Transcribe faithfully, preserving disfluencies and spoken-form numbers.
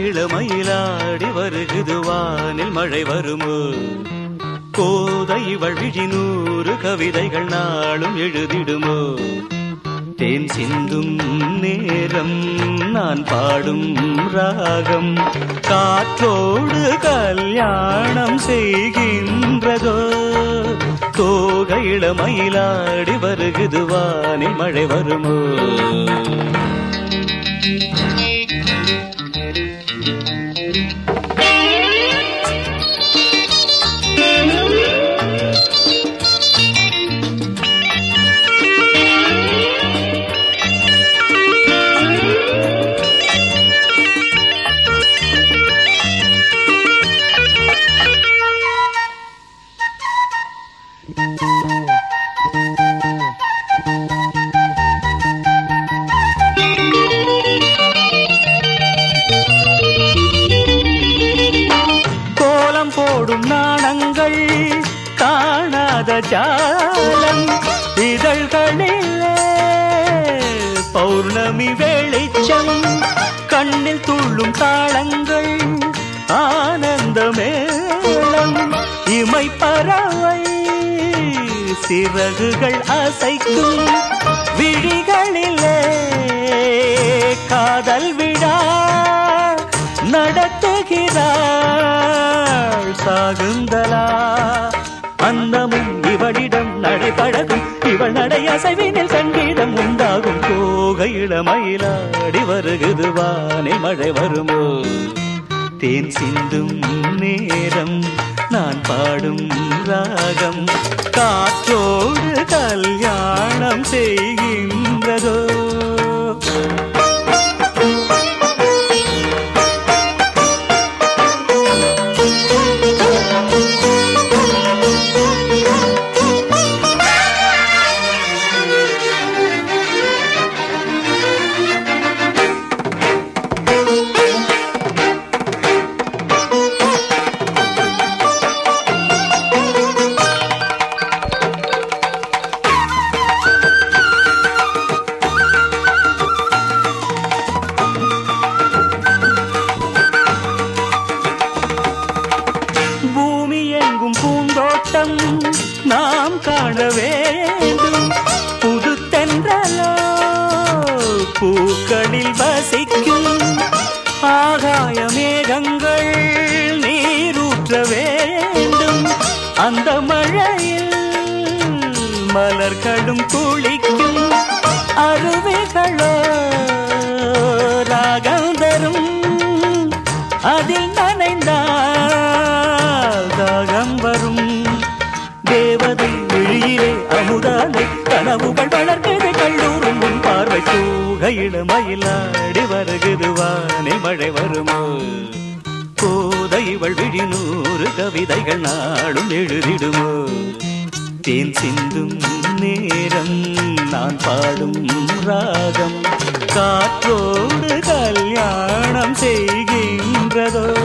இளமயிலாடி வருகுது வானில் மழை வருமோ கோதை இவள் விழி நூறு கவிதைகள் நாளும் எழுதிடுமோ தேன் சிந்தும் நேரம் நான் பாடும் ராகம் காற்றோடு கல்யாணம் செய்கின்றதோ தோகை இளமயிலாடி வருகுது வானில் மழை வருமோ கோலம் போடும் நாணங்கள் காணாத ஜாலம் இதழ்களிலே பௌர்ணமி வெளிச்சம் கண்ணில் துள்ளும் தாளங்கள் ஆனந்த மேளம் இமை பறவை சிறகுகள் அசைக்கும் விழிகளிலே காதல் விழா நடத்துகிறாள் சாகுந்தலா அந்தமும் இவளிடம் நடைபழகும் இவள் நடை அசைவினில் சங்கீதம் உண்டாகும் கோகை இளமயிலாடி வருகுது வானில் மழை வருமோ தேன் சிந்தும் நேரம் நான் பாடும் ராகம் காற்றோடு கல்யாணம் செய்கின்றதோ பூந்தோட்டம் நாம் காண வேண்டும் புது தென்றலோ பூக்களில் வசிக்கும் ஆகாய மேகங்கள் நீரூற்ற வேண்டும் அந்த மழையில் மலர்களும் குளிக்கும் அருவிகளோ ராகம் தரும் அதில் நனைந்தால் தாகம் வரும் தேவதை விழியிலே அமுதானை கனவுகள் வளர்க்குது கல்லூரும் முன் பார்வை தூகை இளமயிலாடி வருகுது வானில் மழை வருமோ கோதை இவள் விழி நூறு கவிதைகள் நாளும் எழுதிடுமோ தேன் சிந்தும் நேரம் நான் பாடும் ராகம் காற்றோடு கல்யாணம் செய்கின்றதோ